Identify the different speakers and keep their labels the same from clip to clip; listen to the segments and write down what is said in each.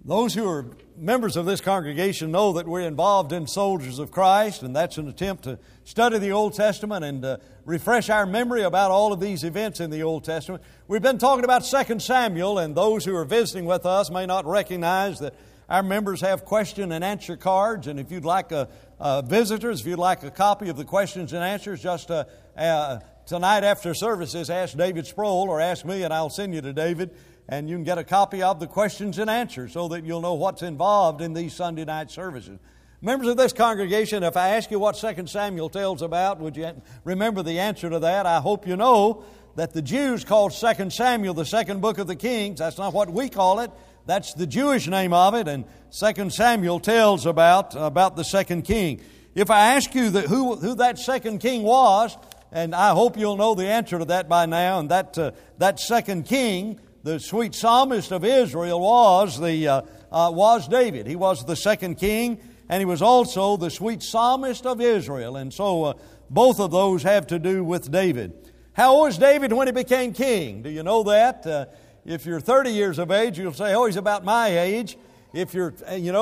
Speaker 1: Those who are members of this congregation know that we're involved in Soldiers of Christ, and that's an attempt to study the Old Testament and refresh our memory about all of these events in the Old Testament. We've been talking about 2 Samuel, and those who are visiting with us may not recognize that our members have question and answer cards, and if you'd like visitors, if you'd like a copy of the questions and answers, just tonight after services, ask David Sproul or ask me, and I'll send you to David. And you can get a copy of the questions and answers so that you'll know what's involved in these Sunday night services. Members of this congregation, if I ask you what 2 Samuel tells about, would you remember the answer to that? I hope you know that the Jews called 2 Samuel the second book of the Kings. That's not what we call it. That's the Jewish name of it. And 2 Samuel tells about the second king. If I ask you who that second king was, and I hope you'll know the answer to that by now, and that second king, the sweet psalmist of Israel, was David. He was the second king, and he was also the sweet psalmist of Israel. And so both of those have to do with David. How old was David when he became king? Do you know that? If you're 30 years of age, you'll say, "Oh, he's about my age." If you're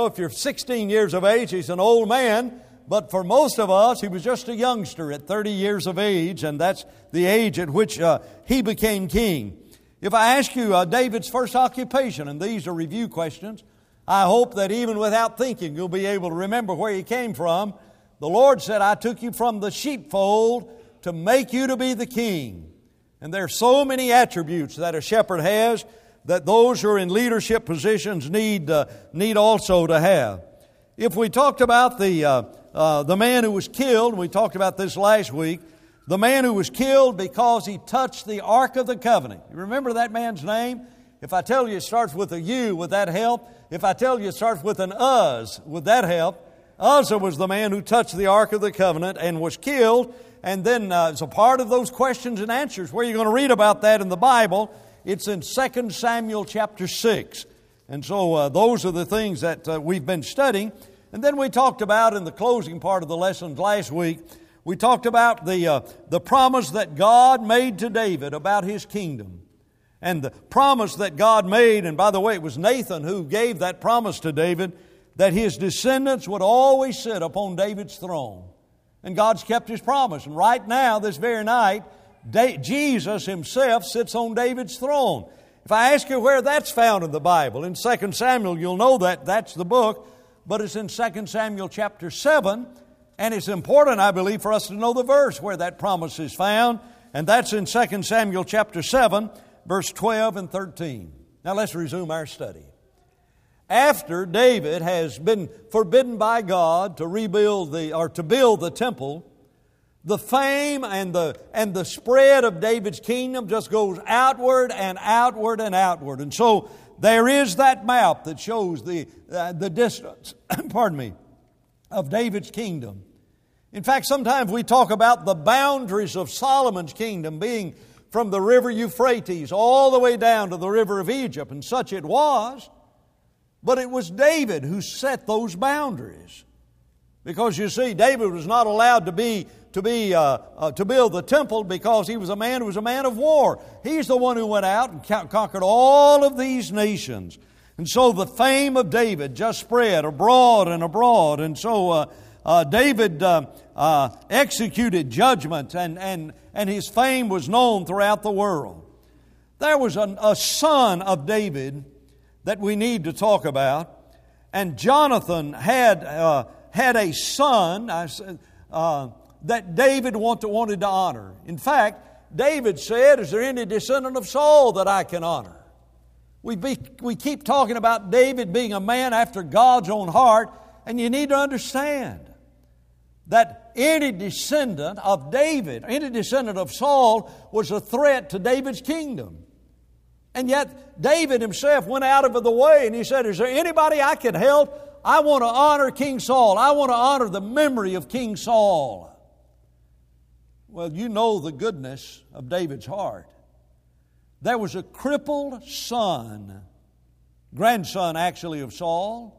Speaker 1: 16 years of age, he's an old man. But for most of us, he was just a youngster at 30 years of age, and that's the age at which he became king. If I ask you David's first occupation, and these are review questions, I hope that even without thinking, you'll be able to remember where he came from. The Lord said, "I took you from the sheepfold to make you to be the king." And there are so many attributes that a shepherd has that those who are in leadership positions need also to have. If we talked about the man who was killed, we talked about this last week, the man who was killed because he touched the Ark of the Covenant. You remember that man's name? If I tell you it starts with a U, would that help? If I tell you it starts with an Uz, would that help? Uzzah was the man who touched the Ark of the Covenant and was killed. And then as a part of those questions and answers, where you're going to read about that in the Bible, it's in 2 Samuel chapter 6. And so those are the things that we've been studying. And then we talked about in the closing part of the lessons last week, we talked about the promise that God made to David about his kingdom. And the promise that God made, and by the way, it was Nathan who gave that promise to David, that his descendants would always sit upon David's throne. And God's kept His promise. And right now, this very night, Jesus Himself sits on David's throne. If I ask you where that's found in the Bible, in 2 Samuel, you'll know that that's the book, but it's in 2 Samuel chapter 7. And it's important, I believe, for us to know the verse where that promise is found. And that's in 2 Samuel chapter 7, verse 12 and 13. Now let's resume our study. After David has been forbidden by God to build the temple, the fame and the spread of David's kingdom just goes outward and outward and outward. And so there is that map that shows the distance, of David's kingdom. In fact, sometimes we talk about the boundaries of Solomon's kingdom being from the river Euphrates all the way down to the river of Egypt, and such it was. But it was David who set those boundaries. Because you see, David was not allowed to build the temple because he was a man who was a man of war. He's the one who went out and conquered all of these nations. And so the fame of David just spread abroad and abroad. And so David executed judgment, and his fame was known throughout the world. There was a son of David that we need to talk about, and Jonathan had a son that David wanted to honor. In fact, David said, "Is there any descendant of Saul that I can honor?" We keep talking about David being a man after God's own heart, and you need to understand that any descendant of David, any descendant of Saul, was a threat to David's kingdom. And yet David himself went out of the way and he said, "Is there anybody I can help? I want to honor King Saul. I want to honor the memory of King Saul." Well, you know the goodness of David's heart. There was a crippled son, grandson actually of Saul.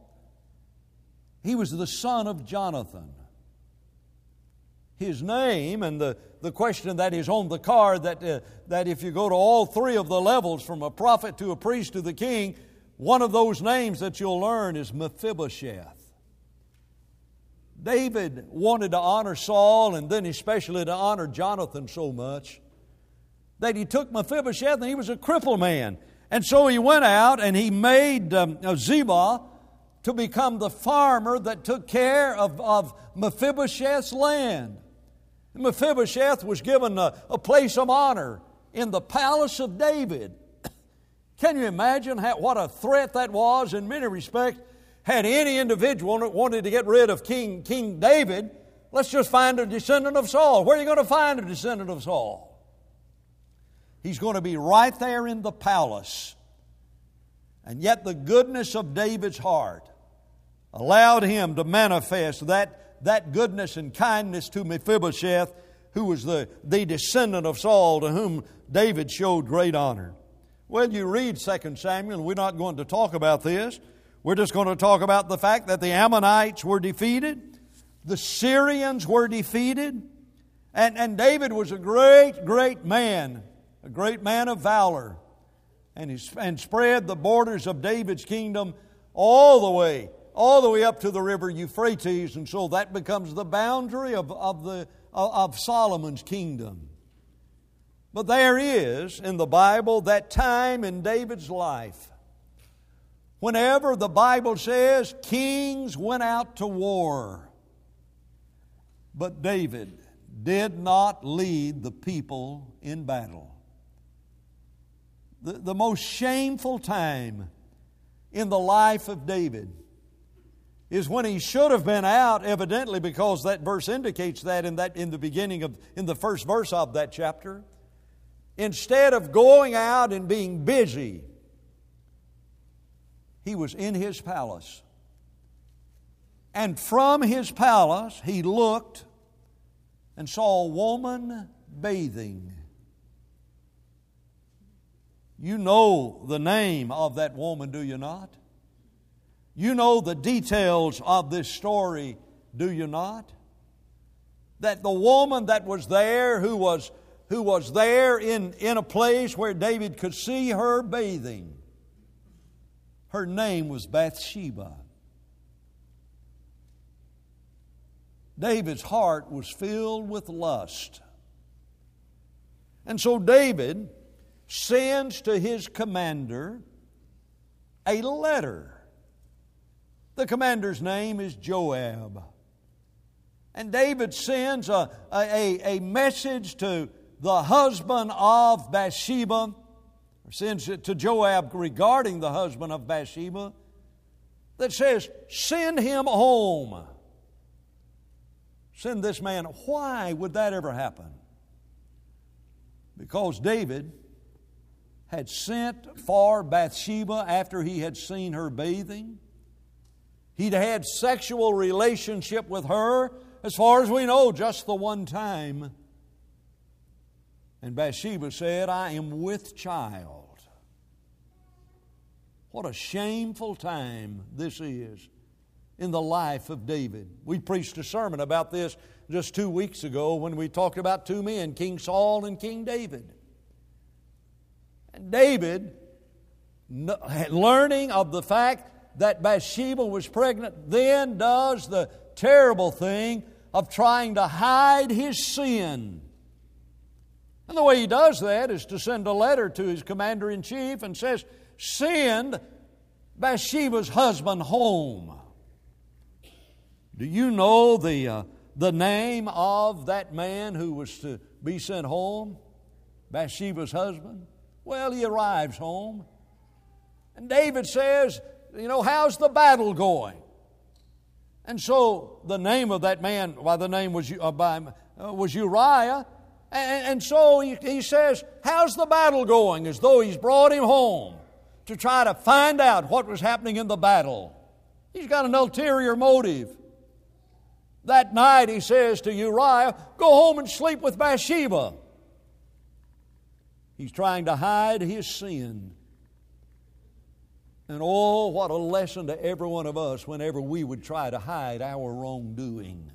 Speaker 1: He was the son of Jonathan. His name, and the question that is on the card, that if you go to all three of the levels, from a prophet to a priest to the king, One of those names that you'll learn is Mephibosheth. David wanted to honor Saul and then especially to honor Jonathan so much that he took Mephibosheth, and he was a crippled man. And so he went out and he made Ziba to become the farmer that took care of Mephibosheth's land. And Mephibosheth was given a place of honor in the palace of David. Can you imagine what a threat that was in many respects? Had any individual that wanted to get rid of King David, let's just find a descendant of Saul. Where are you going to find a descendant of Saul? He's going to be right there in the palace. And yet the goodness of David's heart allowed him to manifest that goodness and kindness to Mephibosheth, who was the descendant of Saul, to whom David showed great honor. Well, you read 2 Samuel, and we're not going to talk about this. We're just going to talk about the fact that the Ammonites were defeated, the Syrians were defeated, and David was a great man, a great man of valor, and spread the borders of David's kingdom all the way up to the river Euphrates, and so that becomes the boundary of Solomon's kingdom. But there is in the Bible that time in David's life whenever the Bible says kings went out to war, but David did not lead the people in battle. The most shameful time in the life of David is when he should have been out, evidently, because that verse indicates that in the first verse of that chapter. Instead of going out and being busy, he was in his palace. And from his palace, he looked and saw a woman bathing. You know the name of that woman, do you not? You know the details of this story, do you not? That the woman that was there, who was there in a place where David could see her bathing, her name was Bathsheba. David's heart was filled with lust. And so David sends to his commander a letter. The commander's name is Joab. And David sends a message to the husband of Bathsheba, or sends it to Joab regarding the husband of Bathsheba, that says, send him home. Send this man. Why would that ever happen? Because David had sent for Bathsheba after he had seen her bathing. He'd had sexual relationship with her, as far as we know, just the one time. And Bathsheba said, I am with child. What a shameful time this is in the life of David. We preached a sermon about this just 2 weeks ago when we talked about two men, King Saul and King David. And David, learning of the fact that Bathsheba was pregnant, then does the terrible thing of trying to hide his sin. And the way he does that is to send a letter to his commander-in-chief and says, send Bathsheba's husband home. Do you know the name of that man who was to be sent home? Bathsheba's husband? Well, he arrives home. And David says, how's the battle going? And so the name of that man, was Uriah. And so he says, how's the battle going? As though he's brought him home to try to find out what was happening in the battle. He's got an ulterior motive. That night he says to Uriah, go home and sleep with Bathsheba. He's trying to hide his sin. And oh, what a lesson to every one of us whenever we would try to hide our wrongdoing.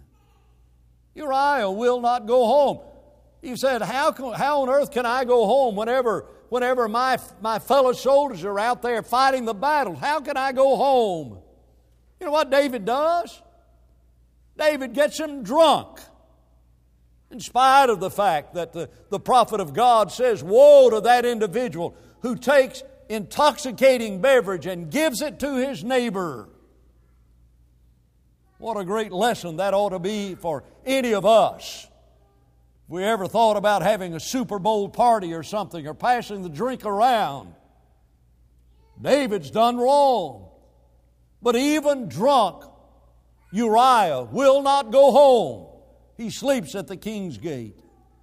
Speaker 1: Uriah will not go home. He said, how on earth can I go home whenever whenever my fellow soldiers are out there fighting the battles? How can I go home? You know what David does? David gets him drunk. In spite of the fact that the prophet of God says, woe to that individual who takes intoxicating beverage and gives it to his neighbor. What a great lesson that ought to be for any of us. If we ever thought about having a Super Bowl party or something, or passing the drink around, David's done wrong. But even drunk, Uriah will not go home. He sleeps at the king's gate.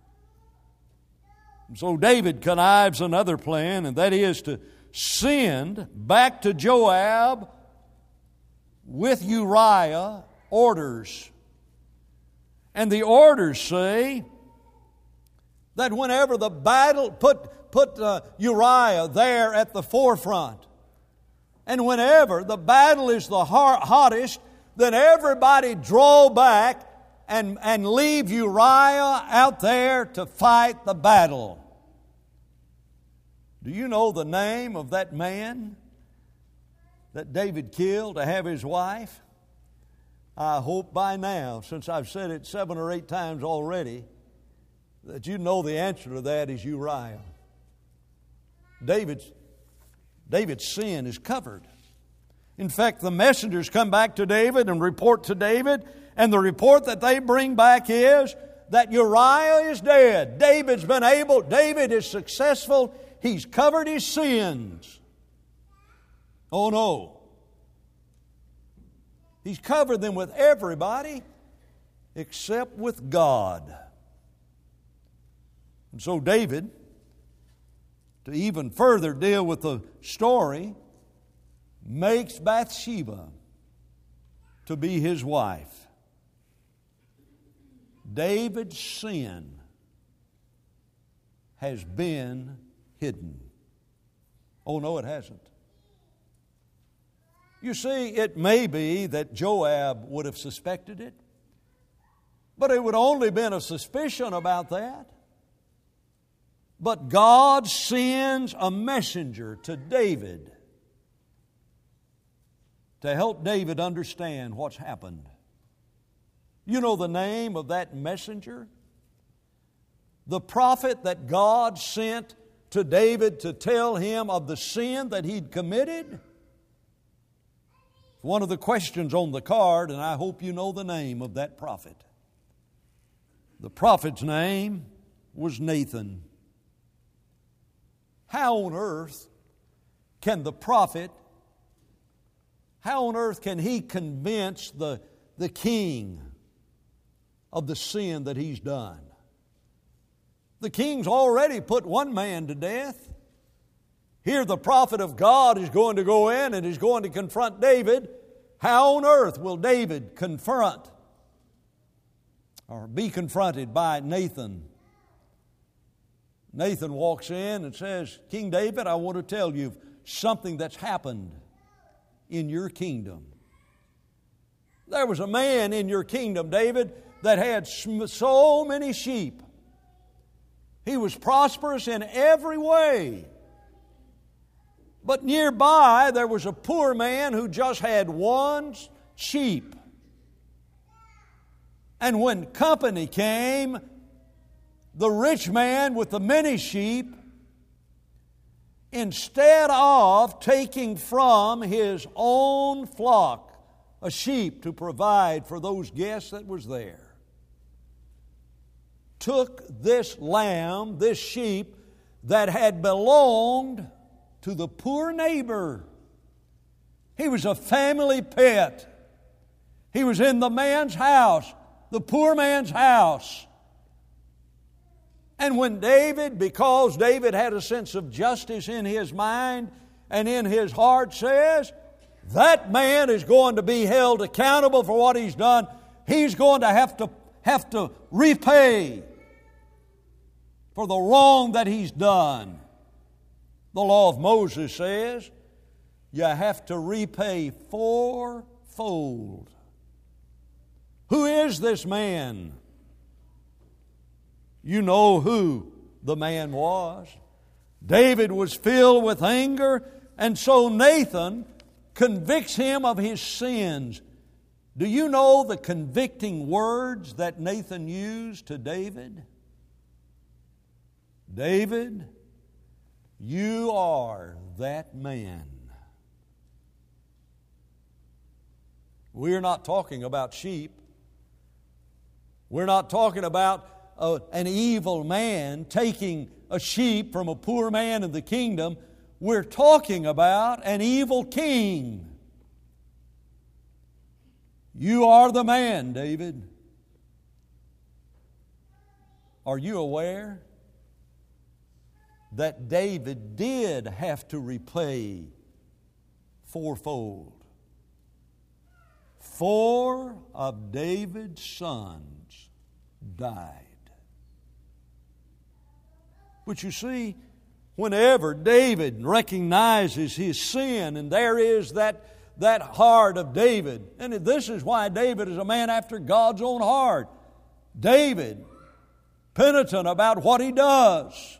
Speaker 1: And so David connives another plan, and that is to send back to Joab with Uriah orders. And the orders say that whenever the battle, put Uriah there at the forefront. And whenever the battle is the hottest, then everybody draw back and leave Uriah out there to fight the battle. Do you know the name of that man that David killed to have his wife? I hope by now, since I've said it 7 or 8 times already, that you know the answer to that is Uriah. David's sin is covered. In fact, the messengers come back to David and report to David, and the report that they bring back is that Uriah is dead. David is successful. He's covered his sins. Oh no. He's covered them with everybody except with God. And so David, to even further deal with the story, makes Bathsheba to be his wife. David's sin has been hidden. Oh, no, it hasn't. You see, it may be that Joab would have suspected it, but it would only been a suspicion about that. But God sends a messenger to David to help David understand what's happened. You know the name of that messenger? The prophet that God sent to David to tell him of the sin that he'd committed? One of the questions on the card, and I hope you know the name of that prophet. The prophet's name was Nathan. How on earth can the prophet, how on earth can he convince the king of the sin that he's done? The king's already put one man to death. Here the prophet of God is going to go in and is going to confront David. How on earth will David confront or be confronted by Nathan? Nathan walks in and says, King David, I want to tell you something that's happened in your kingdom. There was a man in your kingdom, David, that had so many sheep. He was prosperous in every way. But nearby there was a poor man who just had one sheep. And when company came, the rich man with the many sheep, instead of taking from his own flock a sheep to provide for those guests that was there, took this lamb, this sheep that had belonged to the poor neighbor. He was a family pet. He was in the man's house, the poor man's house. And when David, because David had a sense of justice in his mind and in his heart, says, that man is going to be held accountable for what he's done. He's going to have to repay for the wrong that he's done. The law of Moses says you have to repay fourfold. Who is this man? You know who the man was. David was filled with anger, and so Nathan convicts him of his sins. Do you know the convicting words that Nathan used to David? David, you are that man. We're not talking about sheep. We're not talking about an evil man taking a sheep from a poor man in the kingdom. We're talking about an evil king. You are the man, David. Are you aware that David did have to repay fourfold? 4 of David's sons died. But you see, whenever David recognizes his sin, and there is that heart of David, and this is why David is a man after God's own heart. David, penitent about what he does.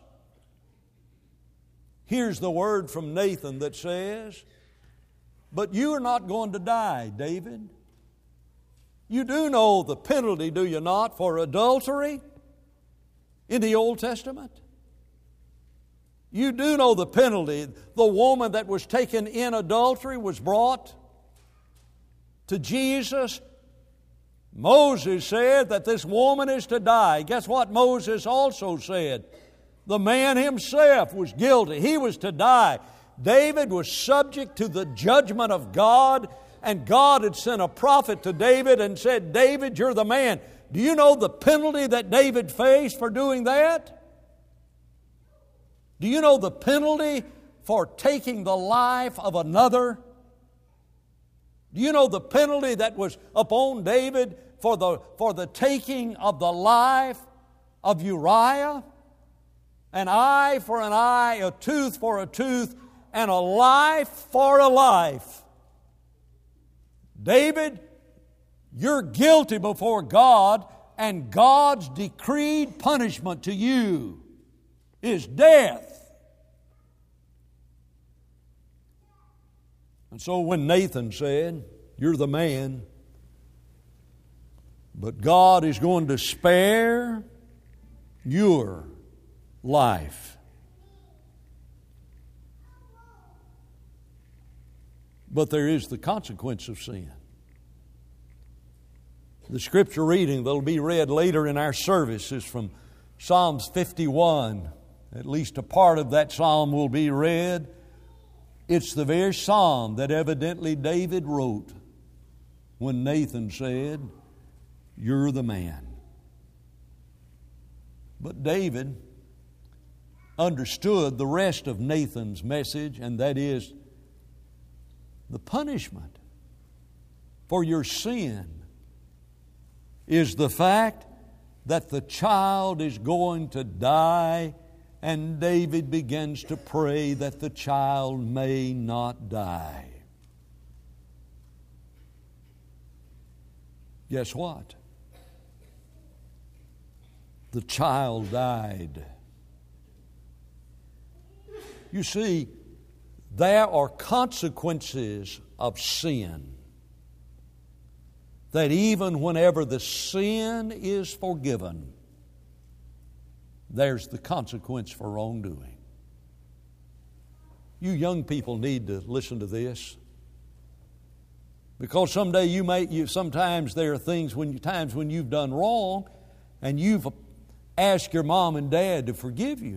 Speaker 1: Here's the word from Nathan that says, but you are not going to die, David. You do know the penalty, do you not, for adultery in the Old Testament? You do know the penalty. The woman that was taken in adultery was brought to Jesus. Moses said that this woman is to die. Guess what Moses also said? The man himself was guilty. He was to die. David was subject to the judgment of God, and God had sent a prophet to David and said, David, you're the man. Do you know the penalty that David faced for doing that? Do you know the penalty for taking the life of another? Do you know the penalty that was upon David for the taking of the life of Uriah? An eye for an eye, a tooth for a tooth, and a life for a life. David, you're guilty before God, and God's decreed punishment to you is death. And so when Nathan said, you're the man, but God is going to spare your life. But there is the consequence of sin. The scripture reading that will be read later in our service is from Psalms 51. At least a part of that psalm will be read. It's the very psalm that evidently David wrote when Nathan said, you're the man. But David understood the rest of Nathan's message, and that is the punishment for your sin is the fact that the child is going to die, and David begins to pray that the child may not die. Guess what? The child died. You see, there are consequences of sin that even whenever the sin is forgiven, there's the consequence for wrongdoing. You young people need to listen to this, because someday sometimes there are times when you've done wrong and you've asked your mom and dad to forgive you.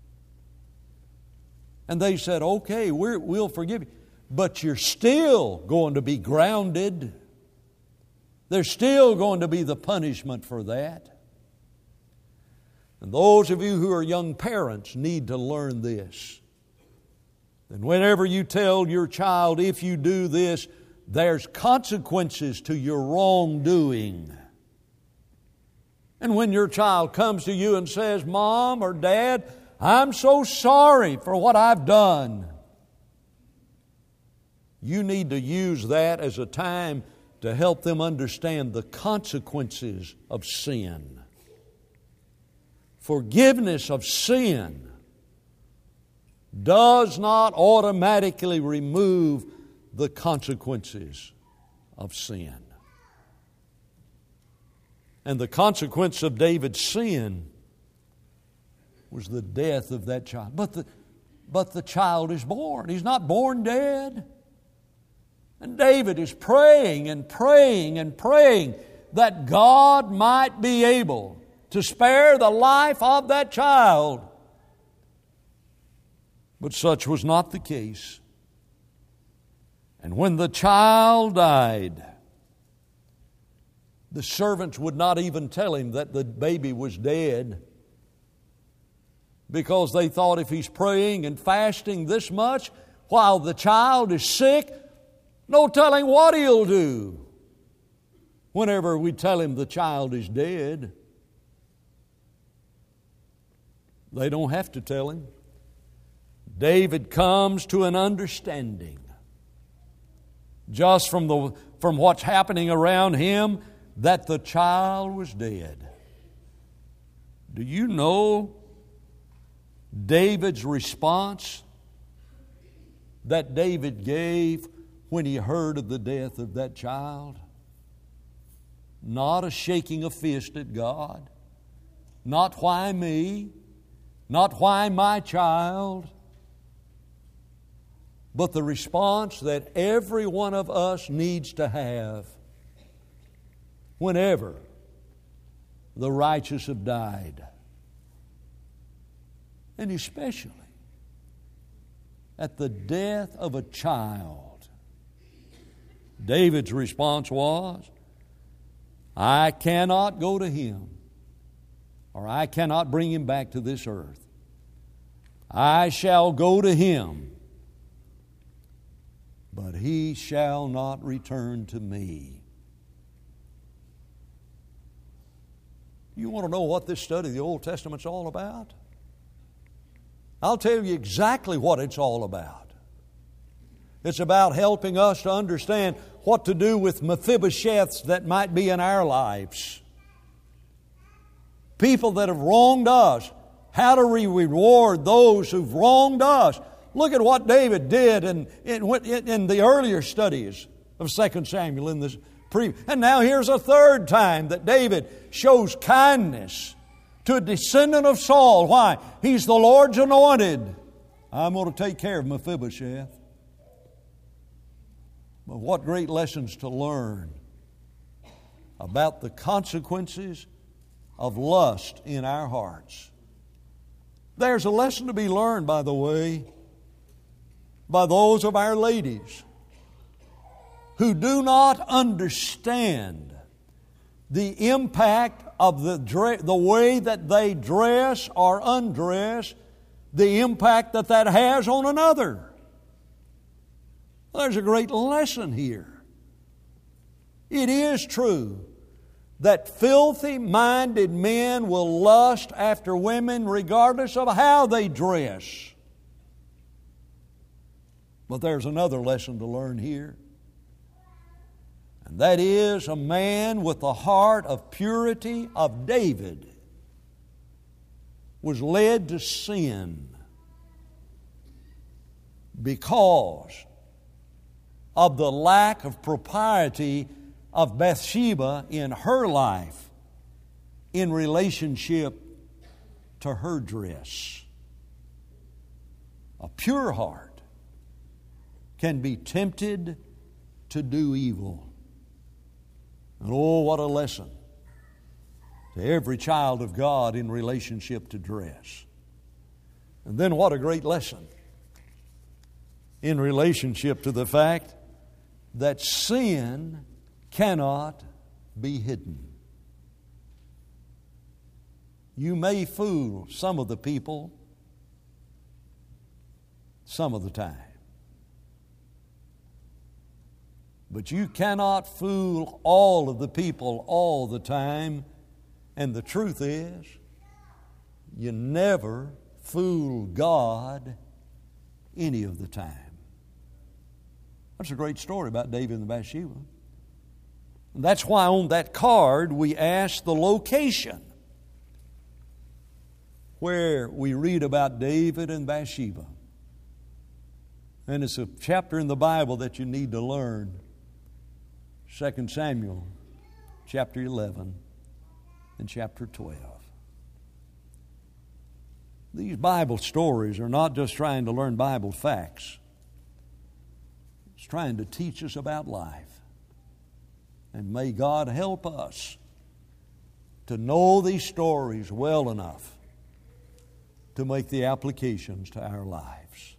Speaker 1: And they said, okay, we'll forgive you. But you're still going to be grounded. There's still going to be the punishment for that. And those of you who are young parents need to learn this. And whenever you tell your child, if you do this, there's consequences to your wrongdoing. And when your child comes to you and says, Mom or Dad, I'm so sorry for what I've done, you need to use that as a time to help them understand the consequences of sin. Forgiveness of sin does not automatically remove the consequences of sin. And the consequence of David's sin was the death of that child. But the child is born. He's not born dead. And David is praying and praying and praying that God might be able to spare the life of that child. But such was not the case. And when the child died, the servants would not even tell him that the baby was dead, because they thought if he's praying and fasting this much while the child is sick, no telling what he'll do whenever we tell him the child is dead. They don't have to tell him. David comes to an understanding just from what's happening around him that the child was dead. Do you know David's response that David gave when he heard of the death of that child? Not a shaking of fist at God, not why me, not why my child, but the response that every one of us needs to have whenever the righteous have died. And especially at the death of a child. David's response was, I cannot go to him, or I cannot bring him back to this earth. I shall go to him, but he shall not return to me. You want to know what this study of the Old Testament's all about? I'll tell you exactly what it's all about. It's about helping us to understand what to do with Mephibosheths that might be in our lives. People that have wronged us. How do we reward those who've wronged us? Look at what David did in the earlier studies of 2 Samuel in this and now here's a third time that David shows kindness to a descendant of Saul. Why? He's the Lord's anointed. I'm going to take care of Mephibosheth. But what great lessons to learn about the consequences of lust in our hearts. There's a lesson to be learned, by the way, by those of our ladies who do not understand the impact of the way that they dress or undress, the impact that has on another. There's a great lesson here. It is true that filthy-minded men will lust after women regardless of how they dress. But there's another lesson to learn here. And that is, a man with the heart of purity of David was led to sin because of the lack of propriety of Bathsheba in her life in relationship to her dress. A pure heart can be tempted to do evil. And oh, what a lesson to every child of God in relationship to dress. And then what a great lesson in relationship to the fact that sin cannot be hidden. You may fool some of the people some of the time, but you cannot fool all of the people all the time. And the truth is, you never fool God any of the time. That's a great story about David and Bathsheba. And that's why on that card we ask the location where we read about David and Bathsheba. And it's a chapter in the Bible that you need to learn. 2 Samuel chapter 11 and chapter 12. These Bible stories are not just trying to learn Bible facts. It's trying to teach us about life. And may God help us to know these stories well enough to make the applications to our lives.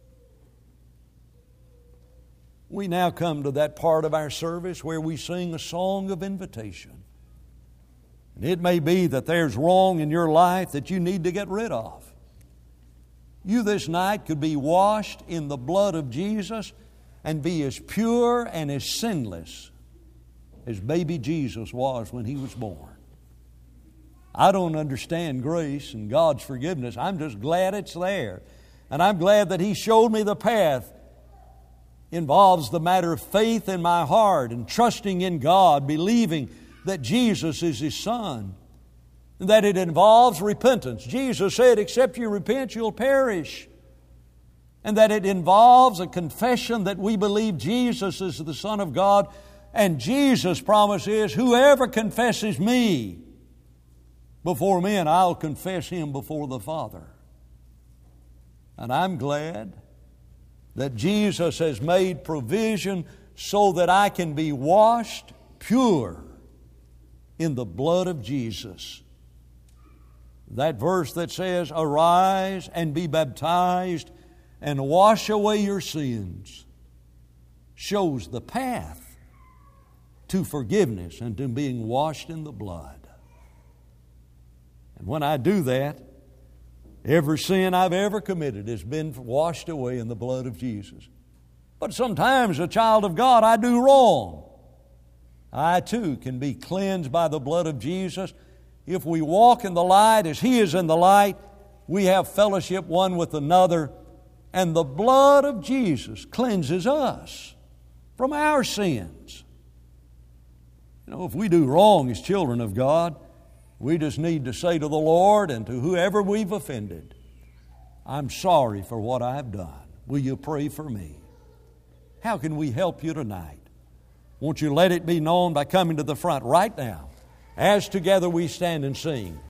Speaker 1: We now come to that part of our service where we sing a song of invitation. And it may be that there's wrong in your life that you need to get rid of. You this night could be washed in the blood of Jesus and be as pure and as sinless as baby Jesus was when He was born. I don't understand grace and God's forgiveness. I'm just glad it's there. And I'm glad that He showed me the path. Involves the matter of faith in my heart and trusting in God, believing that Jesus is His Son. And that it involves repentance. Jesus said, except you repent, you'll perish. And that it involves a confession that we believe Jesus is the Son of God. And Jesus' promise is, whoever confesses me before men, I'll confess Him before the Father. And I'm glad that Jesus has made provision so that I can be washed pure in the blood of Jesus. That verse that says, arise and be baptized and wash away your sins, shows the path to forgiveness and to being washed in the blood. And when I do that, every sin I've ever committed has been washed away in the blood of Jesus. But sometimes, a child of God, I do wrong. I too can be cleansed by the blood of Jesus. If we walk in the light as He is in the light, we have fellowship one with another, and the blood of Jesus cleanses us from our sins. You know, if we do wrong as children of God, we just need to say to the Lord and to whoever we've offended, I'm sorry for what I've done. Will you pray for me? How can we help you tonight? Won't you let it be known by coming to the front right now as together we stand and sing.